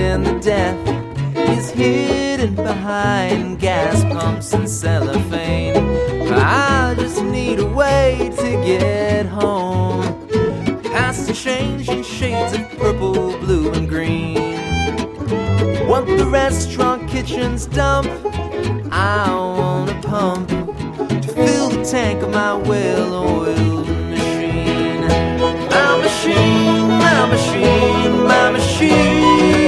and the death is hidden behind gas pumps and cellophane. I just need a way to get home, past the changing shades of purple, blue, and green. Want the restaurant kitchen's dump, I want a pump to fill the tank of my well-oiled machine. My machine